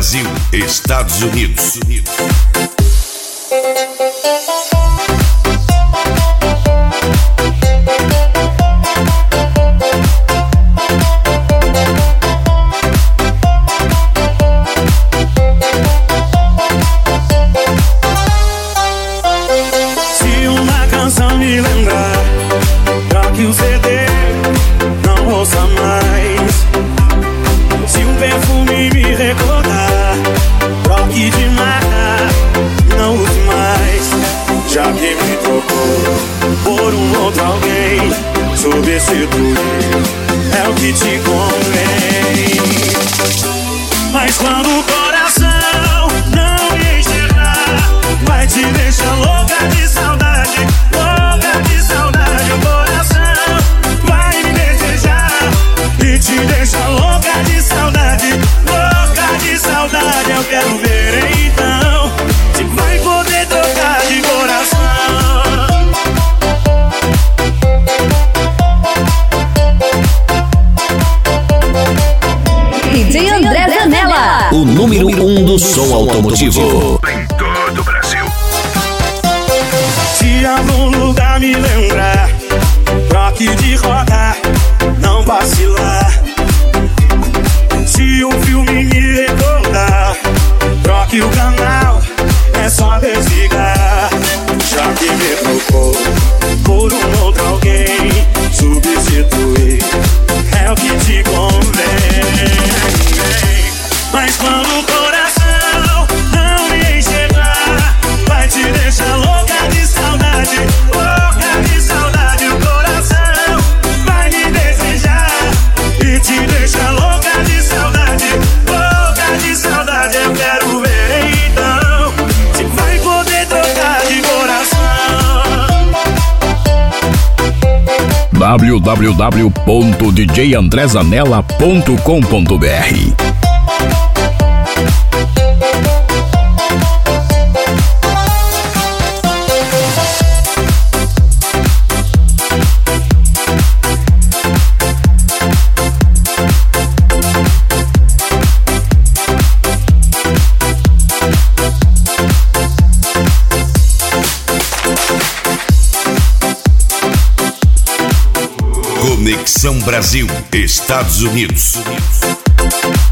Brasil, Estados Unidos. Se uma canção me lembrar, troque o CD, não ouça mais. Se um perfume me recordar, troque de marca, não use mais. Já que me trocou por um outro alguém, substituir é o que te convém. Mas quando o coração não me enxergar, vai te deixar louca de saudade, louca de saudade. O coração vai me desejar e te deixa louca de saudade, louca de saudade. Eu quero ver então se vai poder trocar de coração. DJ André Zanella, o número 1 do som automotivo. Em todo o Brasil. Se algum lugar me lembrar, troque de rota, não vacilar. Se um filme me recordar, troque o canal, é só desligar. Já que me trocou por um outro alguém, substituir é o que te convém. Mas quando o coração não me enxergar, vai te deixar louca de saudade, louca de saudade. O coração vai me desejar e te deixa louca de saudade, louca de saudade. Eu quero ver então se vai poder trocar de coração. www.djandrezanella.com.br. Conexão Brasil, Estados Unidos.